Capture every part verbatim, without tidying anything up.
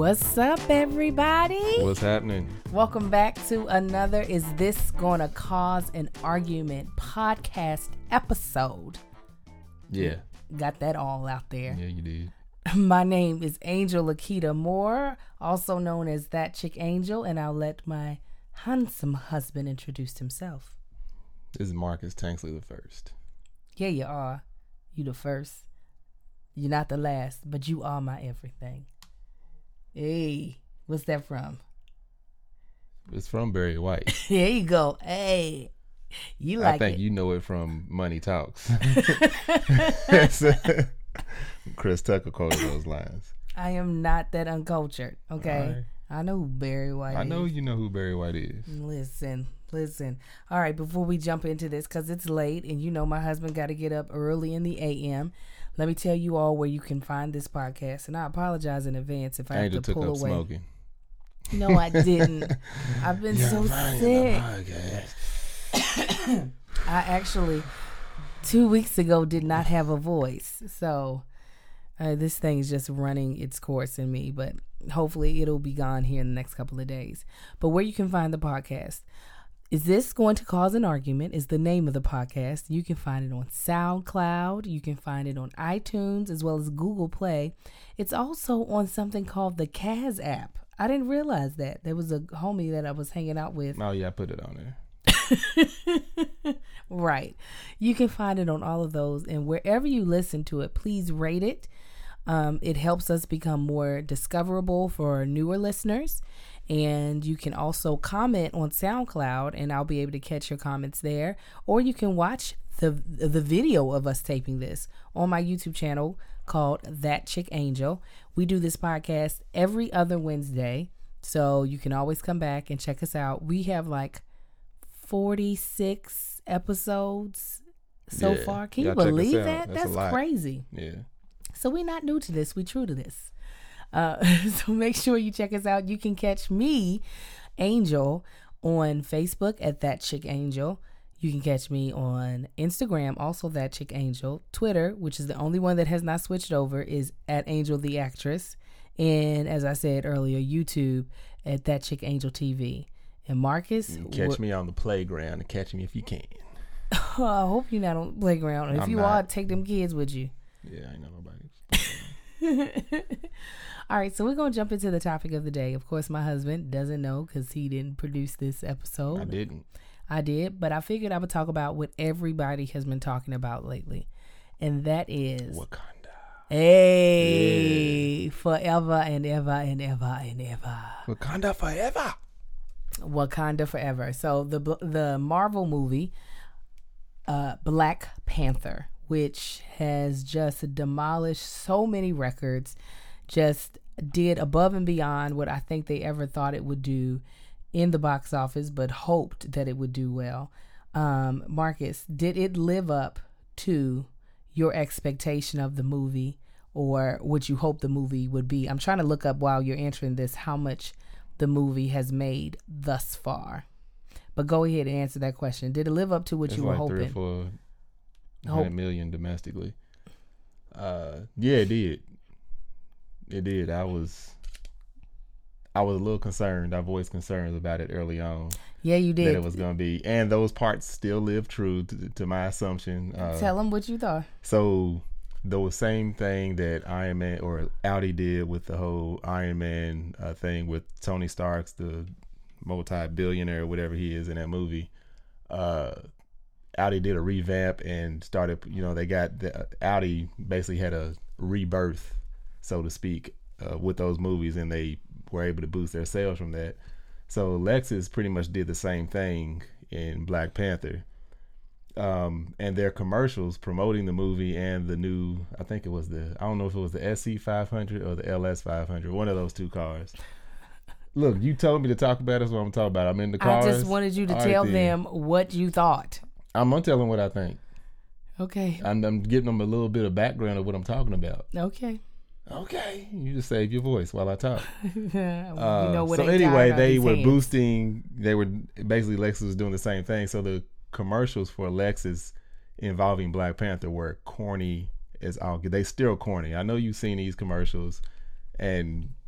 What's up, everybody? What's happening? Welcome back to another Is This Gonna Cause an Argument podcast episode. Yeah. Got that all out there. Yeah, you did. My name is Angel Lakita Moore, also known as That Chick Angel, and I'll let my handsome husband introduce himself. This is Marcus Tanksley the first. Yeah, you are. You the first. You're not the last, but you are my everything. Hey, what's that from? It's from Barry White. There you go. Hey, you like it. I think it. you know it from Money Talks. Chris Tucker quoted those lines. I am not that uncultured, okay? Right. I know who Barry White I is. know you know who Barry White is. Listen, listen. All right, before we jump into this, because it's late, and you know my husband got to get up early in the A M, let me tell you all where you can find this podcast. And I apologize in advance if I Angel have to took pull up away. smoking. No, I didn't. I've been so sick. I actually, two weeks ago, did not have a voice. So uh, this thing is just running its course in me. But hopefully it'll be gone here in the next couple of days. But where you can find the podcast. Is This Going to Cause an Argument is the name of the podcast. You can find it on SoundCloud. You can find it on iTunes as well as Google Play. It's also on something called the Kaz app. I didn't realize that. There was a homie that I was hanging out with. Oh, yeah, I put it on there. Right. You can find it on all of those. And wherever you listen to it, please rate it. Um, it helps us become more discoverable for newer listeners. And you can also comment on SoundCloud, and I'll be able to catch your comments there. Or you can watch the the video of us taping this on my YouTube channel called That Chick Angel. We do this podcast every other Wednesday, so you can always come back and check us out. We have like forty-six episodes so Yeah. far. Can you Y'all check us believe out. that? That's a That's lot. crazy. Yeah. So we're not new to this. We're true to this. Uh, so make sure you check us out. You can catch me, Angel, on Facebook at That Chick Angel. You can catch me on Instagram, also That Chick Angel. Twitter, which is the only one that has not switched over, is at Angel the Actress. And as I said earlier, YouTube at That Chick Angel T V. And Marcus, You can catch wh- me on the playground and catch me if you can. Oh, I hope you're not on the playground. If I'm you not. are, take them kids with you. Yeah, I ain't know nobody. All right, so we're going to jump into the topic of the day. Of course, my husband doesn't know because he didn't produce this episode. I didn't. I did, but I figured I would talk about what everybody has been talking about lately, and that is Wakanda. Hey, yeah. Forever and ever and ever and ever. Wakanda forever. Wakanda forever. So the the Marvel movie, uh, Black Panther, which has just demolished so many records, just did above and beyond what I think they ever thought it would do in the box office, but hoped that it would do well. Um, Marcus, did it live up to your expectation of the movie or what you hoped the movie would be? I'm trying to look up while you're answering this how much the movie has made thus far. But go ahead and answer that question. Did it live up to what It's you were like hoping? Three or four Hope. hundred million domestically. Uh, yeah, it did. It did. I was, I was a little concerned. I voiced concerns about it early on. Yeah, you did. That it was going to be, and those parts still live true to, to my assumption. Uh, Tell them what you thought. So, the same thing that Iron Man or Audi did with the whole Iron Man uh, thing with Tony Stark's the multi-billionaire, whatever he is in that movie. Uh, Audi did a revamp and started, you know, they got the Audi basically had a rebirth, so to speak, uh, with those movies, and they were able to boost their sales from that. So Lexus pretty much did the same thing in Black Panther. Um, and their commercials promoting the movie and the new, I think it was the, I don't know if it was the S C five hundred or the L S five hundred, one of those two cars. Look, you told me to talk about it, that's what I'm talking about. I'm in the cars. I just wanted you to All tell right, them what you thought. I'm going to tell them what I think. Okay. I'm, I'm giving them a little bit of background of what I'm talking about. Okay. Okay. You just save your voice while I talk. you Uh, know what so ain't anyway, tied on they these were hands. boosting, they were, basically Lexus was doing the same thing. So the commercials for Lexus involving Black Panther were corny as all get. They still corny. I know you've seen these commercials, and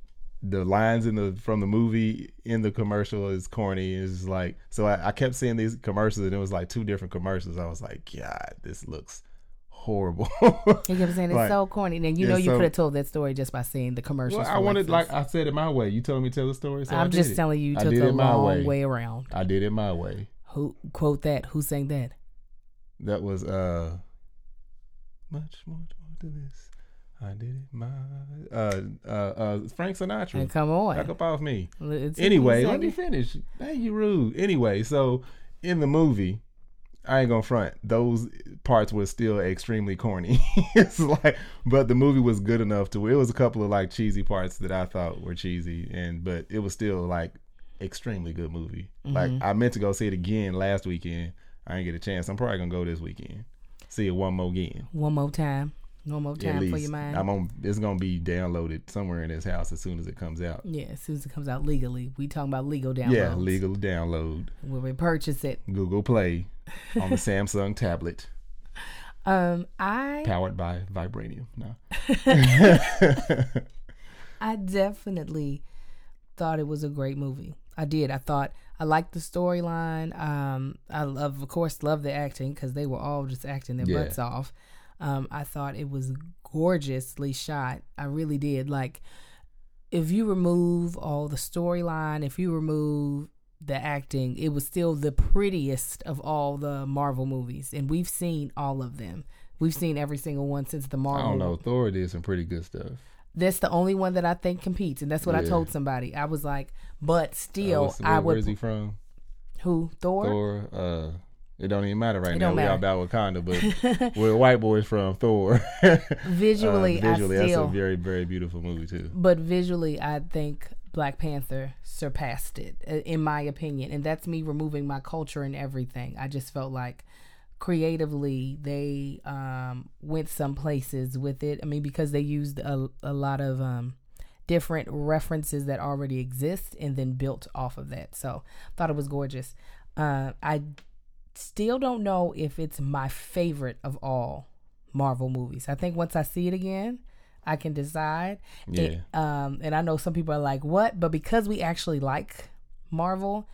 the lines in the from the movie in the commercial is corny. It's like, so I, I kept seeing these commercials and it was like two different commercials. I was like, God, this looks horrible. You kept saying it's like, so corny. Then you know you so, could have told that story just by seeing the commercials. Well, I wanted, like I said it my way. You told me to tell the story, so I'm I did just it. telling you, you I took did a it my long way. way around. I did it my way. Who quote that? Who sang that? That was uh, much more to this. I did it my uh uh uh Frank Sinatra. And come on, back up off me. It's Anyway, let me finish. Hey, you rude. Anyway, so in the movie, I ain't gonna front. Those parts were still extremely corny. It's like, but the movie was good enough to where it was a couple of like cheesy parts that I thought were cheesy, and but it was still like extremely good movie. Mm-hmm. Like I meant to go see it again last weekend. I didn't get a chance. I'm probably gonna go this weekend. See it one more again. One more time. One more time for your mind. I'm on. It's gonna be downloaded somewhere in this house as soon as it comes out. Yeah, as soon as it comes out legally. We talking about legal downloads. Yeah, legal download. When we purchase it. Google Play on the Samsung tablet. Um, I powered by Vibranium. No. I definitely thought it was a great movie. I did. I thought I liked the storyline. Um, I love, of course, love the acting because they were all just acting their yeah. butts off. Um, I thought it was gorgeously shot. I really did. Like, if you remove all the storyline, if you remove the acting, it was still the prettiest of all the Marvel movies. And we've seen all of them. We've seen every single one since the Marvel. I don't know. Thor did some pretty good stuff. That's the only one that I think competes. And that's what yeah. I told somebody. I was like, but still, uh, where, I would. Where's he from? Who? Thor? Thor. Uh, It don't even matter right it now. We matter. all about Wakanda, but we're white boys from Thor. Visually, uh, visually, I that's still, a very, very beautiful movie too. But visually, I think Black Panther surpassed it, in my opinion, and that's me removing my culture and everything. I just felt like creatively they um, went some places with it. I mean, because they used a, a lot of um, different references that already exist and then built off of that. So, thought it was gorgeous. Uh, I. Still don't know if it's my favorite of all Marvel movies. I think once I see it again, I can decide. Yeah. It, um, and I know some people are like, "What?" But because we actually like Marvel,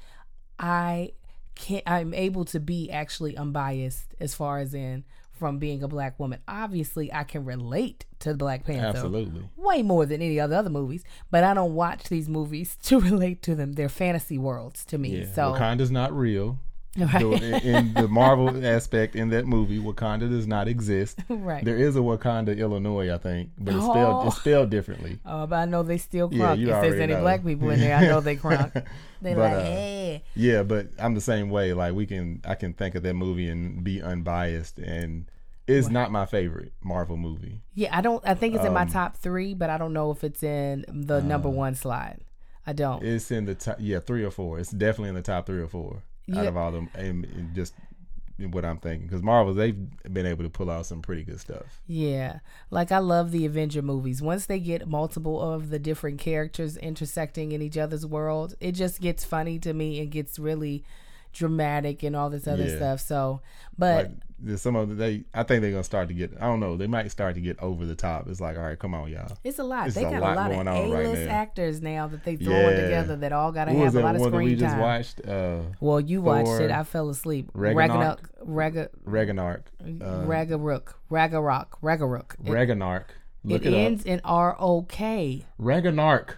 I can I'm able to be actually unbiased as far as in from being a black woman. Obviously, I can relate to Black Panther absolutely way more than any of the other movies. But I don't watch these movies to relate to them. They're fantasy worlds to me. Yeah. So Wakanda's not real. Right. in, in the Marvel aspect in that movie, Wakanda does not exist. Right. There is a Wakanda, Illinois, I think, but it's spelled Oh. it's spelled differently. Oh, but I know they still crunk. Yeah, you if there's already any know. black people in there, I know they crunk. They But, like, uh, hey. Yeah, but I'm the same way. Like we can, I can think of that movie and be unbiased, and it's What? not my favorite Marvel movie. Yeah, I don't. I think it's in my Um, top three, but I don't know if it's in the number uh, one slide. I don't. It's in the top, yeah, three or four. It's definitely in the top three or four out Yeah. of all them, and, and just what I'm thinking. Because Marvel, they've been able to pull out some pretty good stuff. Yeah, like I love the Avenger movies. Once they get multiple of the different characters intersecting in each other's world, it just gets funny to me and gets really dramatic and all this other Yeah. stuff. So, but Like, there's some of the, they, I think they're gonna start to get. I don't know. They might start to get over the top. It's like, all right, come on, y'all. it's a lot. It's They a got lot a lot going of on right A-list now. actors now that they throwing Yeah. together that all got to Who was have a that lot of one that screen we just time. watched? Uh, Well, you watched Thor, it. I fell asleep. Ragnarok? Ragnarok. Ragnarok. Uh, Ragnarok. Ragnarok. Ragnarok. It, Ragnarok. Look it it, ends up. in R O K. Ragnarok.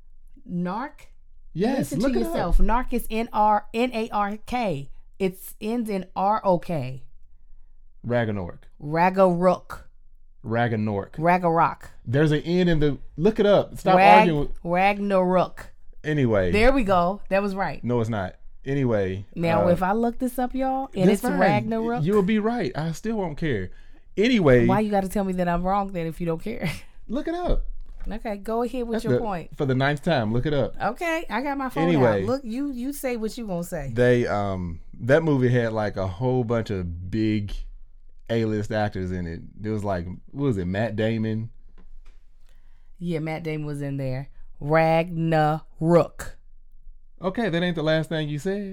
Narc? Yes, Listen look to it yourself. up. Narc is N R N A R K. It ends in R O K. Ragnarok. Ragnarok. Ragnarok. Ragnarok. There's an N in the. Look it up. Stop Rag- arguing. With, Ragnarok. anyway. There we go. That was right. No, it's not. Anyway. Now, uh, if I look this up, y'all, and that's it's fine. Ragnarok, You'll be right. I still won't care. Anyway. why you got to tell me that I'm wrong then if you don't care? Look it up. Okay, go ahead with That's your the- point. For the ninth time. Look it up. Okay, I got my phone Anyway. out. Look, you you say what you gonna say. They um that movie had like a whole bunch of big A-list actors in it. There was like, what was it, Matt Damon? Yeah, Matt Damon was in there. Ragnarok. Okay, that ain't the last thing you said.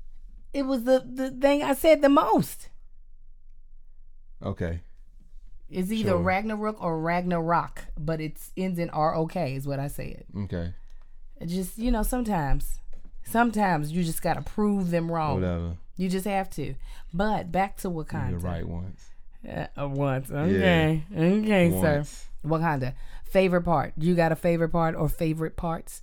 It was the the thing I said the most. Okay. It's either Sure. Ragnarok or Ragnarok, but it ends in R O K is what I said. Okay. It just, you know, sometimes, sometimes you just got to prove them wrong. Whatever. You just have to. But back to Wakanda. You're right once. Uh, uh, once. Okay. Okay, Once. sir. Wakanda. Favorite part. You got a favorite part or favorite parts?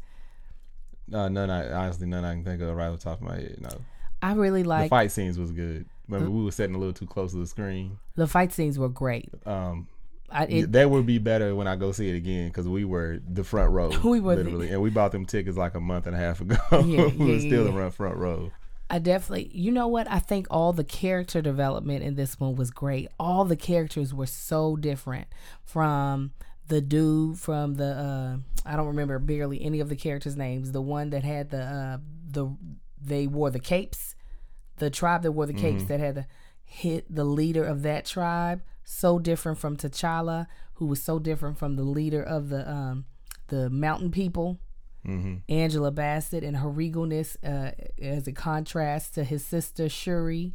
No, none. I honestly none I can think of right off the top of my head. No. I really The like fight scenes was good. Remember, we were sitting a little too close to the screen. the fight scenes were great. Um, I, it, that would be better when I go see it again because we were the front row, We were the- literally, and we bought them tickets like a month and a half ago. Yeah, we yeah, were still yeah. in the front row. I definitely, you know what? I think all the character development in this one was great. All the characters were so different from the dude from the, uh, I don't remember barely any of the characters' names. The one that had the, uh, the, they wore the capes, the tribe that wore the capes Mm-hmm. that had the hit the leader of that tribe. So different from T'Challa, who was so different from the leader of the, um, the mountain people. Mm-hmm. Angela Bassett and her regalness uh, as a contrast to his sister Shuri,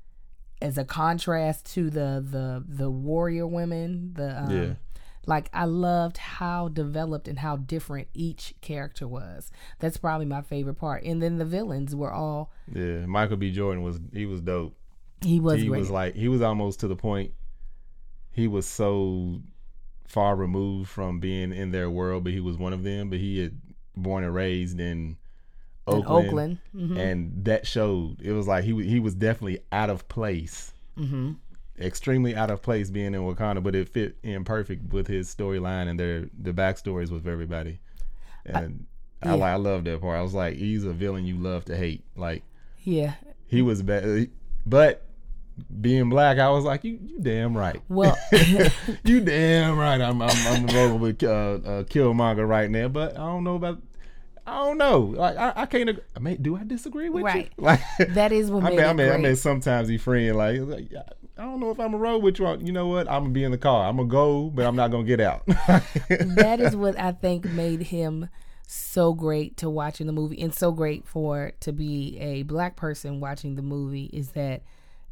as a contrast to the the the warrior women. The um, Yeah. like I loved how developed and how different each character was. That's probably my favorite part. And then the villains were all Yeah, Michael B. Jordan was he was dope. he was he great. was like he was almost to the point. He was so far removed from being in their world, but he was one of them. But he had born and raised in In Oakland, Oakland. Mhm. and that showed. It was like he wa- he was definitely out of place, Mhm. extremely out of place being in Wakanda. But it fit in perfect with his storyline and their the backstories with everybody. And I, yeah. I, like I love that part. I was like, he's a villain you love to hate. Like Yeah. he was bad, but being black, I was like, you you damn right. Well, You damn right. I'm I'm I'm rolling with uh, uh, Killmonger right now, but I don't know about. I don't know. Like I, I can't. ag- I mean, do I disagree with Right. you? Like that is what I made mean, I it mean, I great. mean, sometimes he friend like, like, I don't know if I'm a roll with you. On, you know what? I'm gonna be in the car. I'm gonna go, but I'm not gonna get out. That is what I think made him so great to watch in the movie, and so great for to be a black person watching the movie, is that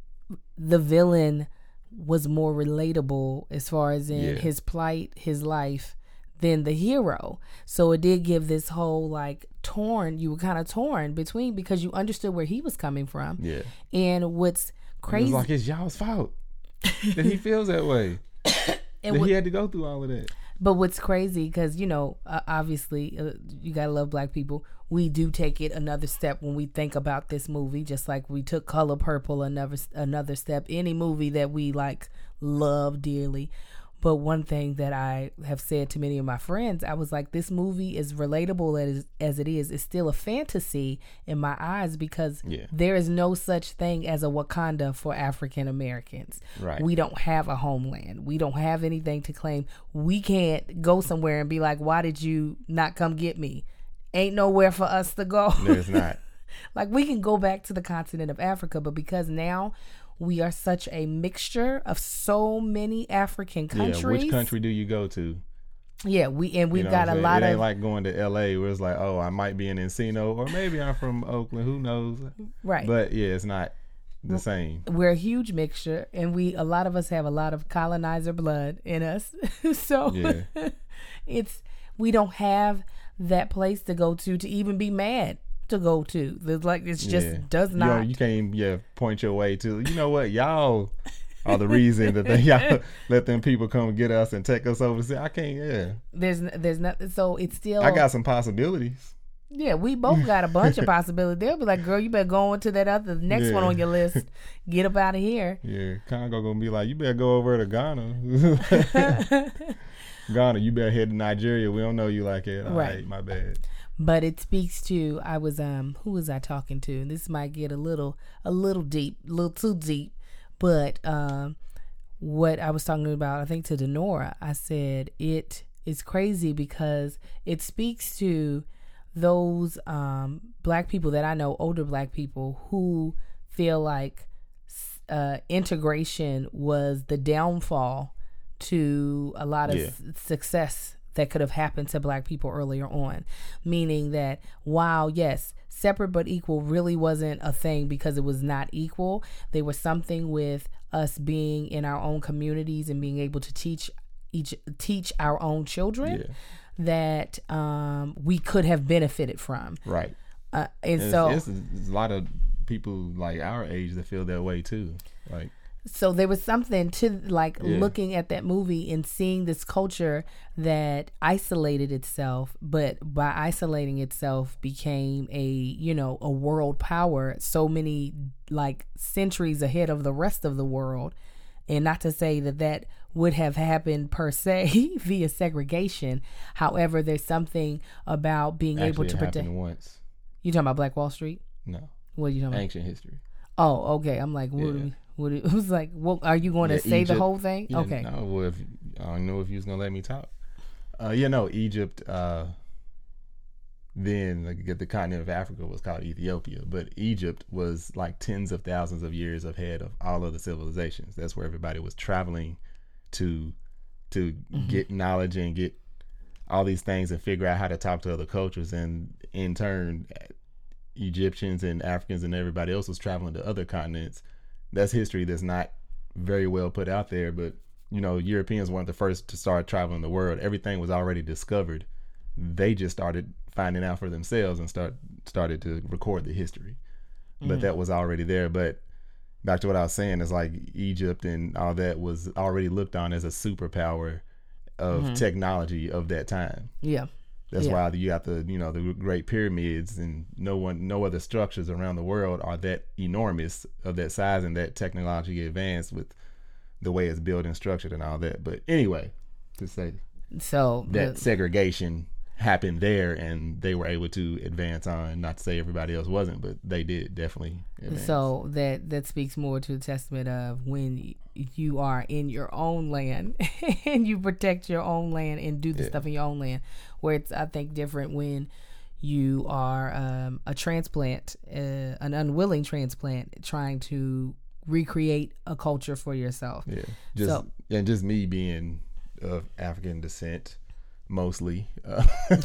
the villain was more relatable as far as in Yeah. his plight, his life, than the hero. So it did give this whole like torn, you were kind of torn between, because you understood where he was coming from. Yeah. And what's It crazy, was like it's y'all's fault that he feels that way. and that what- he had to go through all of that. But what's crazy, because, you know, uh, obviously, uh, you got to love black people. We do take it another step when we think about this movie, just like we took Color Purple another another step. Any movie that we, like, love dearly. But one thing that I have said to many of my friends, I was like, this movie is relatable as, as it is. It's still a fantasy in my eyes, because Yeah. there is no such thing as a Wakanda for African Americans. Right. We don't have a homeland. We don't have anything to claim. We can't go somewhere and be like, why did you not come get me? Ain't nowhere for us to go. No, it's not. Like, we can go back to the continent of Africa, but because now we are such a mixture of so many African countries. Yeah, which country do you go to? Yeah, we and we've You know got what I'm a saying? lot It ain't of like going to L A where it's like, oh, I might be in Encino, or maybe I'm from Oakland. Who knows? right. But yeah, it's not the same. We're a huge mixture, and we a lot of us have a lot of colonizer blood in us. So Yeah. it's we don't have that place to go to to even be mad to go to. There's like it's just Yeah. does You, know, not. you can't even yeah, point your way to. You know what? Y'all are the reason that they y'all let them people come get us and take us over. I can't. Yeah, There's there's nothing. So it's still. I got some possibilities. Yeah, we both got a bunch of possibilities. They'll be like, "Girl, you better go on to that other next Yeah. one on your list. Get up out of here." Yeah, Congo gonna be like, you better go over to Ghana. Ghana, you better head to Nigeria. We don't know you like it. All Right. right, my bad. But it speaks to I was um who was I talking to? And this might get a little a little deep, a little too deep. But um what I was talking about, I think to Denora, I said it is crazy because it speaks to those um black people that I know, older black people, who feel like uh integration was the downfall to a lot of Yeah. s- success that could have happened to black people earlier on. Meaning that while, yes, separate but equal really wasn't a thing because it was not equal, they were something with us being in our own communities and being able to teach each teach our own children Yeah. that um, we could have benefited from. Right. Uh, and, And so, it's, it's, it's a lot of people like our age that feel that way too. Like, so there was something to like Yeah. looking at that movie and seeing this culture that isolated itself, but by isolating itself became a, you know, a world power so many like centuries ahead of the rest of the world. And not to say that that would have happened per se via segregation. However, there's something about being actually able it to protect. happened once. You talking about Black Wall Street? No. What are you talking about? Ancient history. Oh, okay. I'm like, what? Yeah. Do we, what? Do, it was like, what? Are you going to Yeah, say the Egypt. whole thing? Yeah, okay. No, well, if, I don't know if you was gonna let me talk. Uh, yeah, no, Egypt. Uh, then like, the continent of Africa was called Ethiopia, but Egypt was like tens of thousands of years ahead of all other civilizations. That's where everybody was traveling to to Mm-hmm. get knowledge and get all these things and figure out how to talk to other cultures. And in turn, Egyptians and Africans and everybody else was traveling to other continents. That's history that's not very well put out there, but you know, Europeans weren't the first to start traveling the world. Everything was already discovered. They just started finding out for themselves and start started to record the history. But Mm-hmm. that was already there. But back to what I was saying, is like Egypt and all that was already looked on as a superpower of Mm-hmm. technology of that time. Yeah. That's Yeah. why you got the, you know, the Great Pyramids, and no one, no other structures around the world are that enormous, of that size and that technologically advanced with the way it's built and structured and all that. But anyway, to say So that the- segregation happened there, and they were able to advance on. Not to say everybody else wasn't, but they did definitely advance. So that that speaks more to the testament of when y- you are in your own land and you protect your own land and do the Yeah. stuff in your own land, where it's I think different when you are um, a transplant, uh, an unwilling transplant, trying to recreate a culture for yourself. Yeah, just So- and just me being of African descent, mostly. Uh,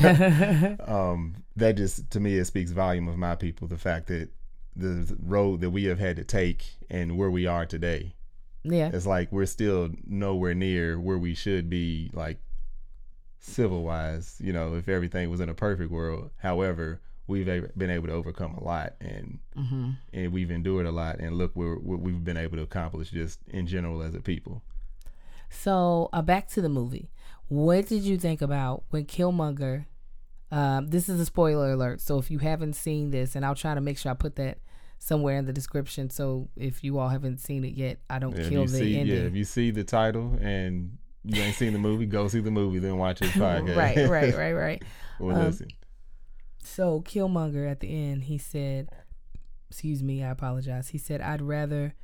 um, that just, to me, it speaks volume of my people. The fact that the road that we have had to take and where we are today, Yeah. it's like we're still nowhere near where we should be, like civil wise. You know, if everything was in a perfect world. However, we've a- been able to overcome a lot, and Mm-hmm. and we've endured a lot, and look where what we've been able to accomplish just in general as a people. So uh, back to the movie. What did you think about when Killmonger? Um, this is a spoiler alert, so if you haven't seen this, and I'll try to make sure I put that somewhere in the description, so if you all haven't seen it yet, I don't Yeah, if kill you the see, ending. yeah, if you see the title and you ain't seen the movie, go see the movie, then watch this podcast. right, right, right, right. Or Um, listen. So Killmonger at the end, he said, excuse me, I apologize. He said, I'd rather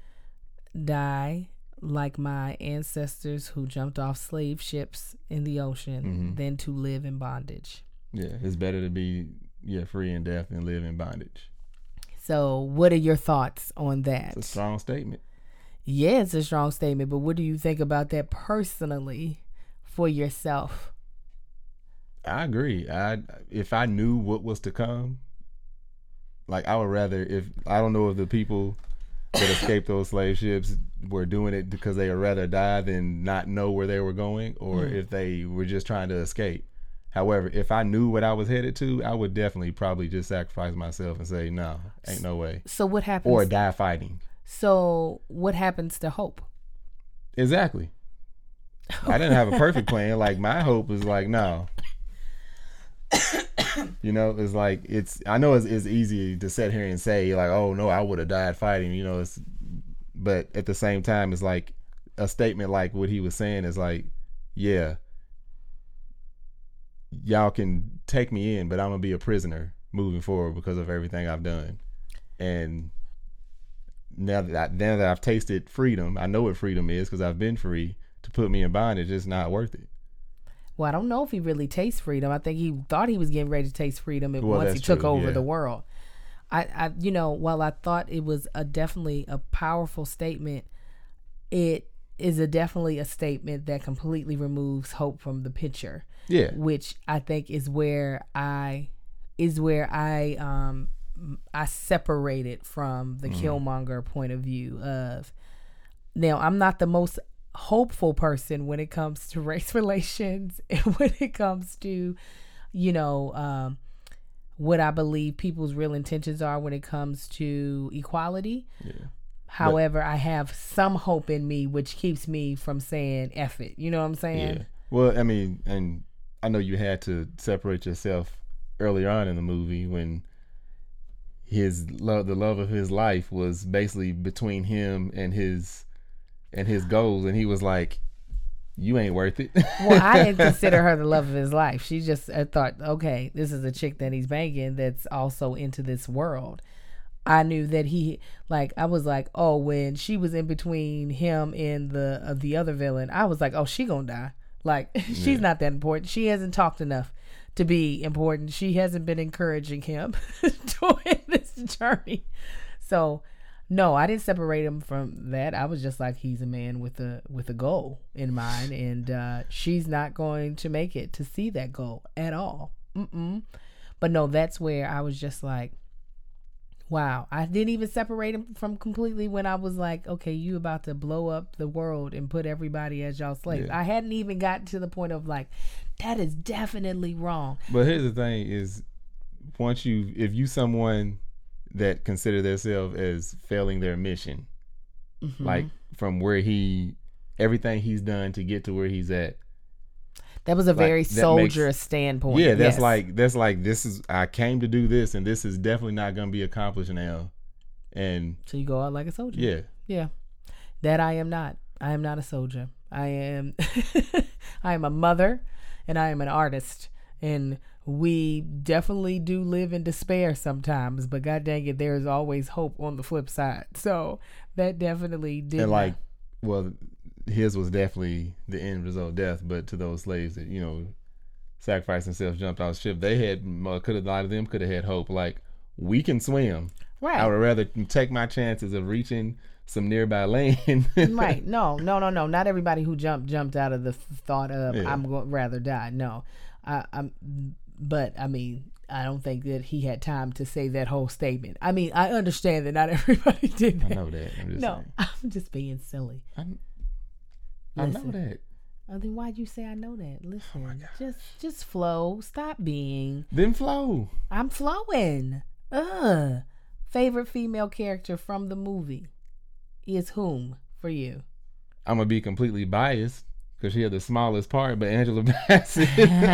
die like my ancestors who jumped off slave ships in the ocean Mhm. than to live in bondage. Yeah, it's better to be yeah free in death than live in bondage. So what are your thoughts on that? It's a strong statement. Yeah, it's a strong statement, but what do you think about that personally for yourself? I agree. I if I knew what was to come, like I would rather, if I don't know if the people that escaped those slave ships were doing it because they would rather die than not know where they were going, or Mm. if they were just trying to escape. However, if I knew what I was headed to, I would definitely probably just sacrifice myself and say, no, ain't no way. So what happens? Or die fighting. So what happens to hope? Exactly. I didn't have a perfect plan. Like my hope is like, no. You know, it's like, it's, I know it's, it's easy to sit here and say like, oh no, I would have died fighting, you know, it's, but at the same time, it's like a statement like what he was saying is like, yeah, y'all can take me in, but I'm gonna be a prisoner moving forward because of everything I've done. And now that I, now that I've tasted freedom, I know what freedom is because I've been free. To put me in bondage, it's not worth it. Well, I don't know if he really tastes freedom. I think he thought he was getting ready to taste freedom Well, once he that's took true, over yeah. the world. I, I, you know, while I thought it was a definitely a powerful statement, it is a definitely a statement that completely removes hope from the picture. Yeah. Which I think is where I is where I um I separate it from the Mm. Killmonger point of view of Now, I'm not the most hopeful person when it comes to race relations and when it comes to, you know, um, what I believe people's real intentions are when it comes to equality. Yeah. However, but, I have some hope in me, which keeps me from saying F it. You know what I'm saying? Yeah. Well, I mean, and I know you had to separate yourself earlier on in the movie when his love, the love of his life was basically between him and his and his goals. And he was like, you ain't worth it. Well, I didn't consider her the love of his life. She just I thought, okay, this is a chick that he's banging that's also into this world. I knew that he, like, I was like, oh, when she was in between him and the uh, the other villain, I was like, oh, she gonna die. Like, she's yeah. not that important. She hasn't talked enough to be important. She hasn't been encouraging him during this journey. So, no, I didn't separate him from that. I was just like, he's a man with a with a goal in mind, and uh, she's not going to make it to see that goal at all. Mm-mm. But no, that's where I was just like, wow. I didn't even separate him from completely when I was like, okay, you about to blow up the world and put everybody as y'all slaves. Yeah. I hadn't even gotten to the point of like, that is definitely wrong. But here's the thing is, once you, if you someone that consider themselves as failing their mission, mm-hmm. like from where he, everything he's done to get to where he's at. That was a like, very soldier makes, standpoint. Yeah, that's yes. like, that's like, this is, I came to do this and this is definitely not going to be accomplished now. And so you go out like a soldier. Yeah. Yeah. That I am not. I am not a soldier. I am, I am a mother and I am an artist. And we definitely do live in despair sometimes, but god dang it, there is always hope on the flip side. So that definitely did. And like, well, his was definitely the end result, death. But to those slaves that, you know, sacrificed themselves, jumped off the ship, they had, could have, a lot of them could have had hope. Like, we can swim. Right. I would rather take my chances of reaching some nearby land. Right. No, no, no, no. Not everybody who jumped, jumped out of the thought of, yeah. I'm going to rather die. No. I, I'm, but I mean, I don't think that he had time to say that whole statement. I mean, I understand that not everybody did that. I know that. I'm just no, saying. I'm just being silly. I'm, I know that. Oh, then why'd you say I know that? Listen, oh just just flow. Stop being. Then flow. I'm flowing. Ugh. Favorite female character from the movie is whom for you? I'm gonna be completely biased because she had the smallest part, but Angela Bassett.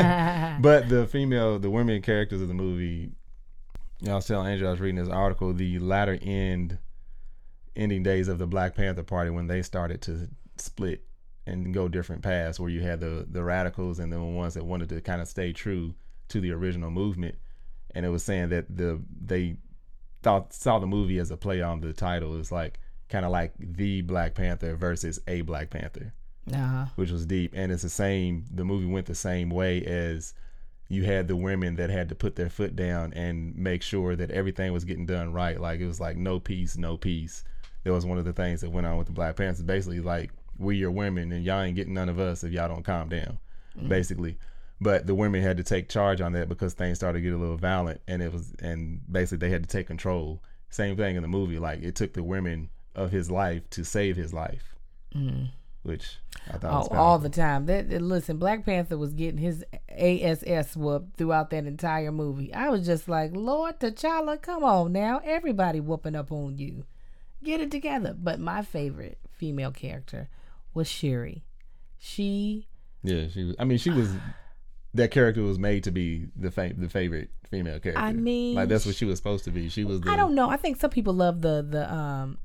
But the female, the women characters of the movie, you know, I was telling Angela, I was reading this article, the latter end, ending days of the Black Panther Party when they started to split and go different paths, where you had the the radicals and the ones that wanted to kind of stay true to the original movement. And it was saying that the they thought saw the movie as a play on the title. It's like kind of like the Black Panther versus a Black Panther, uh-huh. which was deep. And it's the same. The movie went the same way as you had the women that had to put their foot down and make sure that everything was getting done right. Like it was like no peace, no peace. That was one of the things that went on with the Black Panthers. Basically, like, we your women and y'all ain't getting none of us if y'all don't calm down, mm-hmm. basically. But the women had to take charge on that because things started to get a little violent, and it was, and basically they had to take control. Same thing in the movie. Like, it took the women of his life to save his life, mm. which I thought oh, was powerful. All the time. That, listen, Black Panther was getting his ass whooped throughout that entire movie. I was just like, Lord T'Challa, come on now. Everybody whooping up on you. Get it together. But my favorite female character was Shuri. She, yeah, she was. I mean, she was. That character was made to be the fa- the favorite female character. I mean, like that's what she was supposed to be. She was. The, I don't know. I think some people love the the um,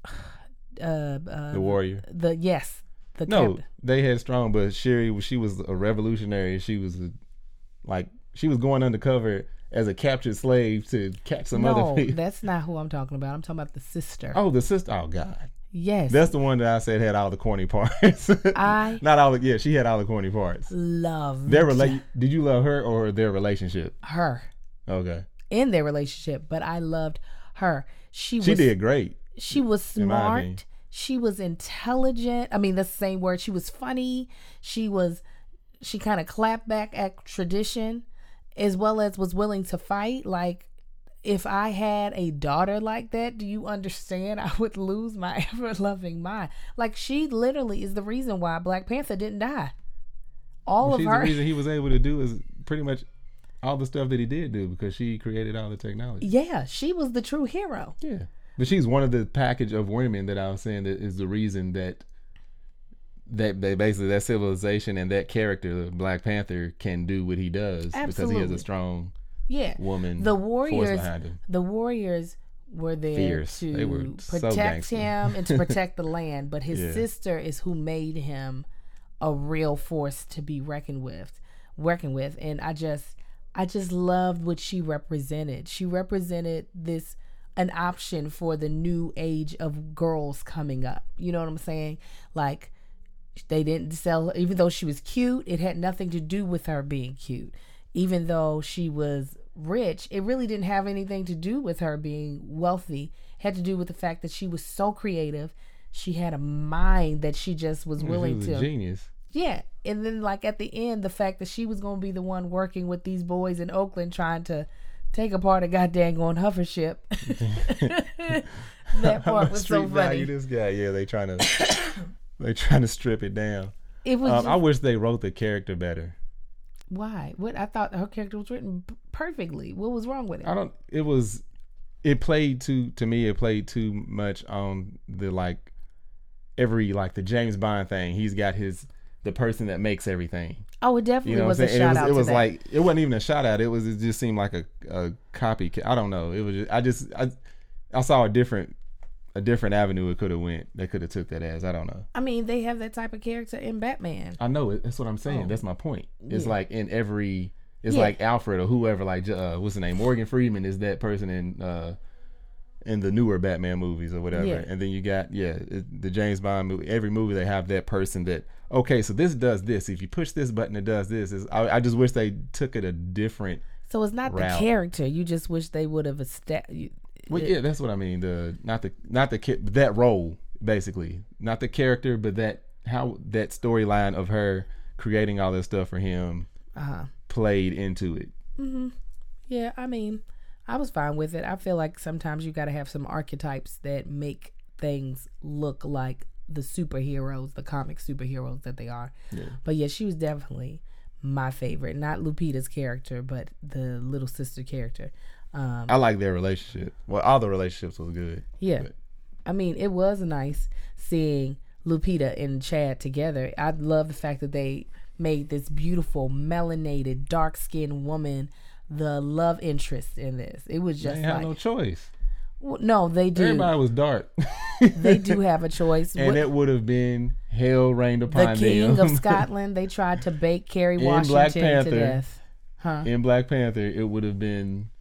uh, uh the warrior. The yes, the no, cap- they had strong, but Shuri, she was a revolutionary. She was a, like she was going undercover as a captured slave to catch some no, other people. That's not who I'm talking about. I'm talking about the sister. Oh, the sister. Oh God. Yes. That's the one that I said had all the corny parts. I Not all the, yeah, she had all the corny parts. Love their rela- Did you love her or their relationship? Her. Okay. In their relationship, but I loved her. She She was, did great. She was smart. She was intelligent. I mean, that's the same word. She was funny. She was, she kind of clapped back at tradition as well as was willing to fight. Like, if I had a daughter like that, do you understand? I would lose my ever loving mind. Like, she literally is the reason why Black Panther didn't die. All well, of her. The reason he was able to do is pretty much all the stuff that he did do because she created all the technology. Yeah, she was the true hero. Yeah. But she's one of the package of women that I was saying that is the reason that that they basically that civilization and that character, the Black Panther, can do what he does. Absolutely. Because he has a strong yeah. woman the warriors, force behind him. The warriors were there Fierce. to they were protect so him and to protect the land, but his yeah. sister is who made him a real force to be reckoned with, working with. And I just, I just loved what she represented. She represented this an option for the new age of girls coming up. You know what I'm saying? Like, they didn't sell, even though she was cute, it had nothing to do with her being cute. Even though she was rich, it really didn't have anything to do with her being wealthy. It had to do with the fact that she was so creative. She had a mind that she just was yeah, willing she was to. A genius. Yeah. And then, like, at the end, the fact that she was going to be the one working with these boys in Oakland trying to take apart a goddamn on hover ship. That part was so funny. This guy, yeah, they trying to they trying to strip it down. It was. Um, just, I wish they wrote the character better. Why? What? I thought her character was written p- perfectly. What was wrong with it? I don't. It was. It played too. To me, it played too much on the like. Every like the James Bond thing. He's got his the person that makes everything. Oh, it definitely you know was a shout it was, out. It was to like that. It wasn't even a shout out. It was. It just seemed like a a copy. I don't know. It was. Just, I just. I. I saw a different. A different avenue it could have went. They could have took that as. I don't know. I mean, they have that type of character in Batman. I know it. That's what I'm saying. Oh. That's my point. It's Yeah. like in every. It's Yeah. like Alfred or whoever. Like uh, what's the name? Morgan Freeman is that person in. Uh, in the newer Batman movies or whatever. Yeah. And then you got, yeah, it, the James Bond movie, every movie they have that person that, okay, so this does this. If you push this button, it does this. It's, I, I just wish they took it a different So it's not route. the character. You just wish they would have established. Well, yeah, that's what I mean. The not the not the that role basically, not the character, but that how that storyline of her creating all this stuff for him uh-huh. played into it. Mm-hmm. Yeah, I mean, I was fine with it. I feel like sometimes you got to have some archetypes that make things look like the superheroes, the comic superheroes that they are. Yeah. But yeah, she was definitely my favorite. Not Lupita's character, but the little sister character. Um, I like their relationship. Well, all the relationships was good. Yeah. But. I mean, it was nice seeing Lupita and Chad together. I love the fact that they made this beautiful, melanated, dark-skinned woman the love interest in this. It was just they had like no choice. Well, no, they do. Everybody was dark. They do have a choice. And what, it would have been hell rained upon the king them. of Scotland. They tried to bake Kerry In Washington Black Panther, to death. Huh? In Black Panther, it would have been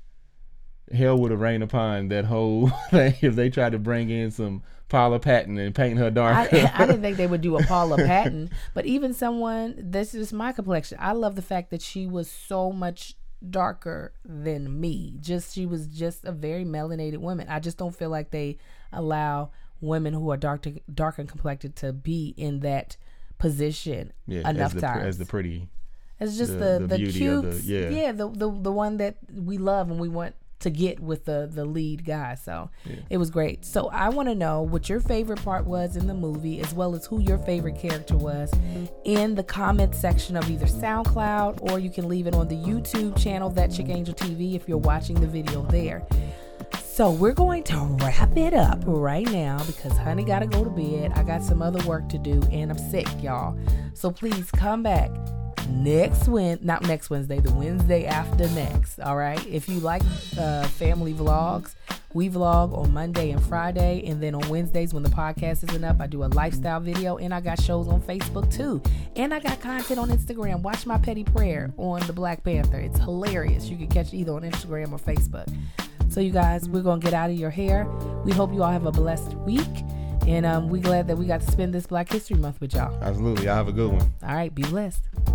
hell would have rained upon that whole thing if they tried to bring in some Paula Patton and paint her dark. I, I didn't think they would do a Paula Patton, but even someone. This is my complexion. I love the fact that she was so much darker than me. Just she was just a very melanated woman. I just don't feel like they allow women who are dark to, dark and complected to be in that position yeah, enough as the, times. As the pretty, it's just the, the the the, beauty cute, of the, yeah, yeah, the, the the one that we love and we want to get with the the lead guy. So yeah. It was great. So I want to know what your favorite part was in the movie, as well as who your favorite character was, in the comment section of either SoundCloud, or you can leave it on the YouTube channel, That Chick Angel T V, if you're watching the video there. So we're going to wrap it up right now because honey got to go to bed. I got some other work to do and I'm sick, y'all. So please come back next Wednesday, not next Wednesday, the Wednesday after next. All right. If you like uh, family vlogs, we vlog on Monday and Friday. And then on Wednesdays when the podcast isn't up, I do a lifestyle video, and I got shows on Facebook too. And I got content on Instagram. Watch my petty prayer on the Black Panther. It's hilarious. You can catch it either on Instagram or Facebook. So you guys, we're going to get out of your hair. We hope you all have a blessed week. And um, we're glad that we got to spend this Black History Month with y'all. Absolutely. I have a good one. All right. Be blessed.